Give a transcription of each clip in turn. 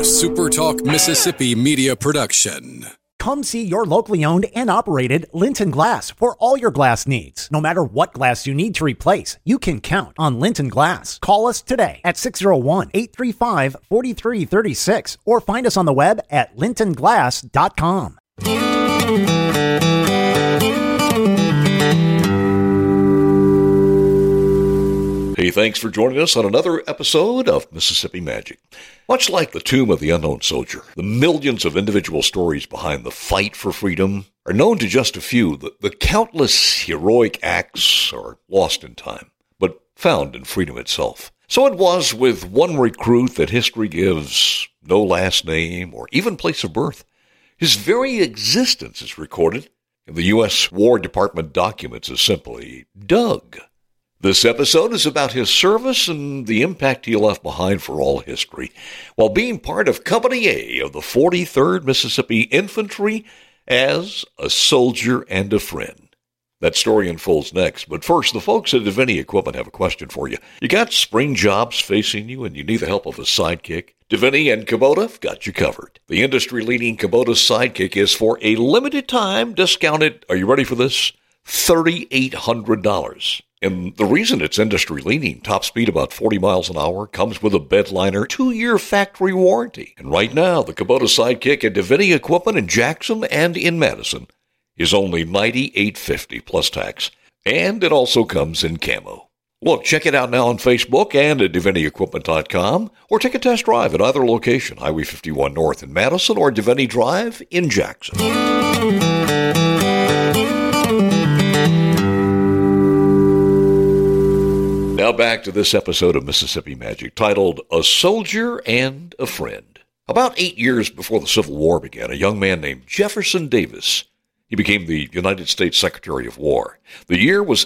SuperTalk Mississippi media production. Come see your locally owned and operated Linton Glass for all your glass needs. No matter what glass you need to replace, you can count on Linton Glass. Call us today at 601-835-4336 or find us on the web at lintonglass.com. Hey, thanks for joining us on another episode of Mississippi Magic. Much like the Tomb of the Unknown Soldier, the millions of individual stories behind the fight for freedom are known to just a few. The countless heroic acts are lost in time, but found in freedom itself. So it was with one recruit that history gives no last name or even place of birth. His very existence is recorded in the U.S. War Department documents as simply Doug. This episode is about his service and the impact he left behind for all history, while being part of Company A of the 43rd Mississippi Infantry as a soldier and a friend. That story unfolds next, but first, the folks at Deviney Equipment have a question for you. You got spring jobs facing you and you need the help of a sidekick? Deviney and Kubota have got you covered. The industry-leading Kubota Sidekick is for a limited time discounted, are you ready for this? $3,800. And the reason it's industry-leading, top speed about 40 miles an hour, comes with a bedliner 2-year factory warranty. And right now, the Kubota Sidekick at Deviney Equipment in Jackson and in Madison is only $98.50 plus tax. And it also comes in camo. Look, check it out now on Facebook and at DevineyEquipment.com, or take a test drive at either location, Highway 51 North in Madison or Deviney Drive in Jackson. Now back to this episode of Mississippi Magic, titled A Soldier and a Friend. About 8 years before the Civil War began, a young man named Jefferson Davis, he became the United States Secretary of War. The year was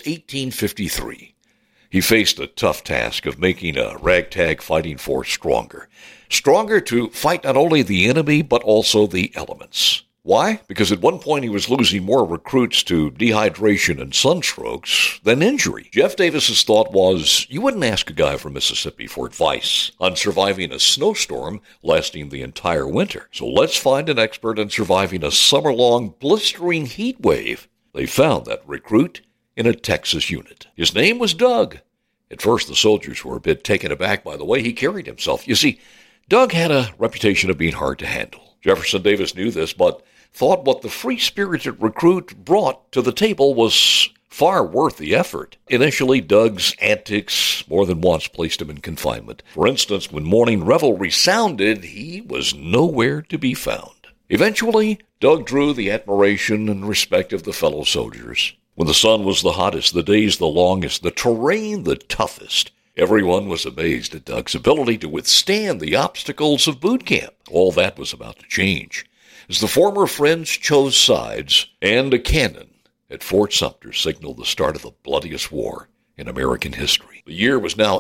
1853. He faced a tough task of making a ragtag fighting force stronger. Stronger to fight not only the enemy, but also the elements. Why? Because at one point he was losing more recruits to dehydration and sunstrokes than injury. Jeff Davis's thought was, you wouldn't ask a guy from Mississippi for advice on surviving a snowstorm lasting the entire winter. So let's find an expert in surviving a summer-long blistering heat wave. They found that recruit in a Texas unit. His name was Doug. At first, the soldiers were a bit taken aback by the way he carried himself. You see, Doug had a reputation of being hard to handle. Jefferson Davis knew this, but thought what the free-spirited recruit brought to the table was far worth the effort. Initially, Doug's antics more than once placed him in confinement. For instance, when morning revelry sounded, he was nowhere to be found. Eventually, Doug drew the admiration and respect of the fellow soldiers. When the sun was the hottest, the days the longest, the terrain the toughest, everyone was amazed at Doug's ability to withstand the obstacles of boot camp. All that was about to change as the former friends chose sides, and a cannon at Fort Sumter signaled the start of the bloodiest war in American history. The year was now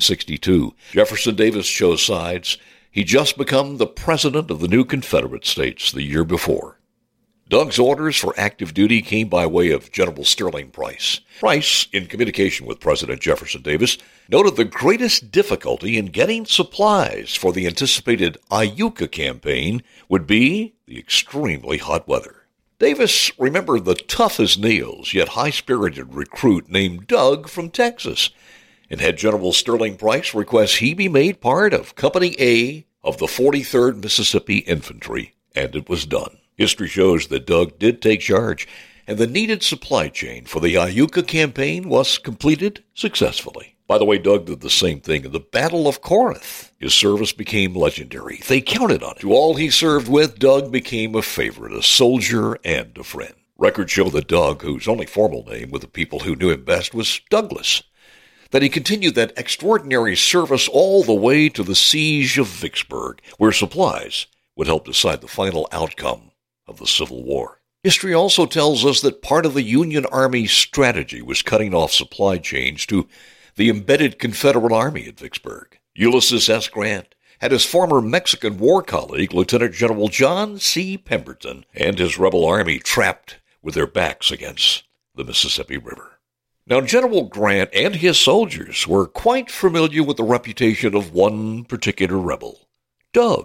1862. Jefferson Davis chose sides. He'd just become the president of the new Confederate States the year before. Doug's orders for active duty came by way of General Sterling Price. Price, in communication with President Jefferson Davis, noted the greatest difficulty in getting supplies for the anticipated Iuka campaign would be the extremely hot weather. Davis remembered the tough-as-nails yet high-spirited recruit named Doug from Texas and had General Sterling Price request he be made part of Company A of the 43rd Mississippi Infantry, and it was done. History shows that Doug did take charge, and the needed supply chain for the Iuka campaign was completed successfully. By the way, Doug did the same thing in the Battle of Corinth. His service became legendary. They counted on it. To all he served with, Doug became a favorite, a soldier and a friend. Records show that Doug, whose only formal name with the people who knew him best was Douglas, that he continued that extraordinary service all the way to the siege of Vicksburg, where supplies would help decide the final outcome of the Civil War. History also tells us that part of the Union Army's strategy was cutting off supply chains to the embedded Confederate Army at Vicksburg. Ulysses S. Grant had his former Mexican war colleague, Lieutenant General John C. Pemberton, and his rebel army trapped with their backs against the Mississippi River. Now, General Grant and his soldiers were quite familiar with the reputation of one particular rebel, Doug.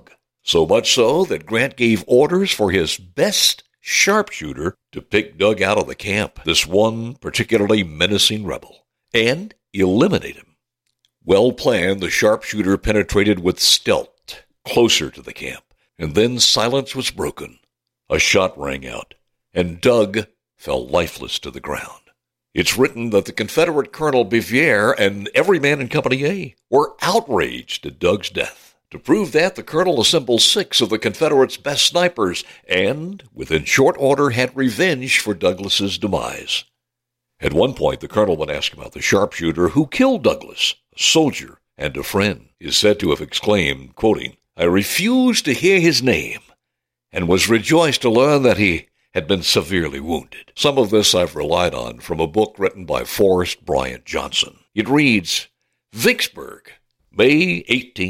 So much so that Grant gave orders for his best sharpshooter to pick Doug out of the camp, this one particularly menacing rebel, and eliminate him. Well planned, the sharpshooter penetrated with stealth closer to the camp, and then silence was broken. A shot rang out, and Doug fell lifeless to the ground. It's written that the Confederate Colonel Bouvier and every man in Company A were outraged at Doug's death. To prove that, the colonel assembled 6 of the Confederates' best snipers and, within short order, had revenge for Douglas's demise. At one point, the colonel, when asked about the sharpshooter who killed Douglas, a soldier and a friend, is said to have exclaimed, quoting, "I refused to hear his name and was rejoiced to learn that he had been severely wounded." Some of this I've relied on from a book written by Forrest Bryant Johnson. It reads, Vicksburg, May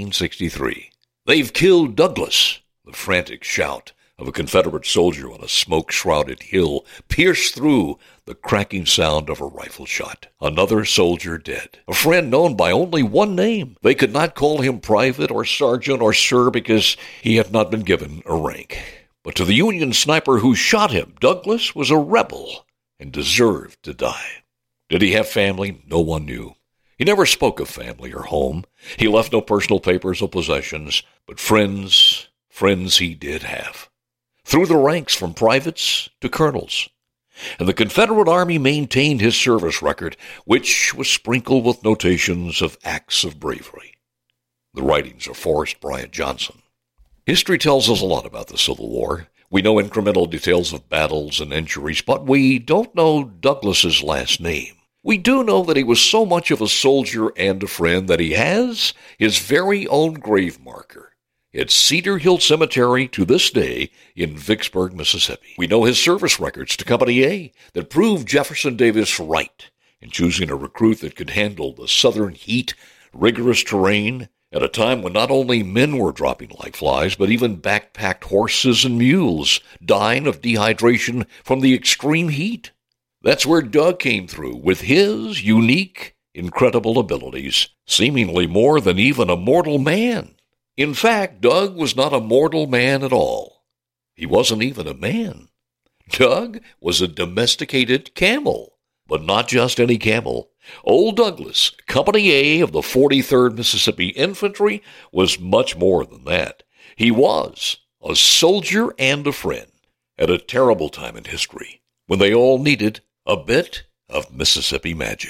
1863. "They've killed Douglas." The frantic shout of a Confederate soldier on a smoke-shrouded hill pierced through the cracking sound of a rifle shot. Another soldier dead. A friend known by only one name. They could not call him private or sergeant or sir because he had not been given a rank. But to the Union sniper who shot him, Douglas was a rebel and deserved to die. Did he have family? No one knew. He never spoke of family or home. He left no personal papers or possessions, but friends he did have. Through the ranks from privates to colonels. And the Confederate Army maintained his service record, which was sprinkled with notations of acts of bravery. The writings of Forrest Bryant Johnson. History tells us a lot about the Civil War. We know incremental details of battles and injuries, but we don't know Douglas's last name. We do know that he was so much of a soldier and a friend that he has his very own grave marker at Cedar Hill Cemetery to this day in Vicksburg, Mississippi. We know his service records to Company A that proved Jefferson Davis right in choosing a recruit that could handle the southern heat, rigorous terrain, at a time when not only men were dropping like flies, but even backpacked horses and mules dying of dehydration from the extreme heat. That's where Doug came through with his unique, incredible abilities, seemingly more than even a mortal man. In fact, Doug was not a mortal man at all. He wasn't even a man. Doug was a domesticated camel, but not just any camel. Old Douglas, Company A of the 43rd Mississippi Infantry, was much more than that. He was a soldier and a friend at a terrible time in history when they all needed a bit of Mississippi magic.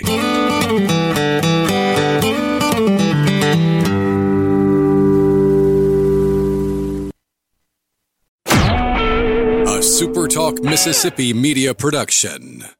A SuperTalk Mississippi media production.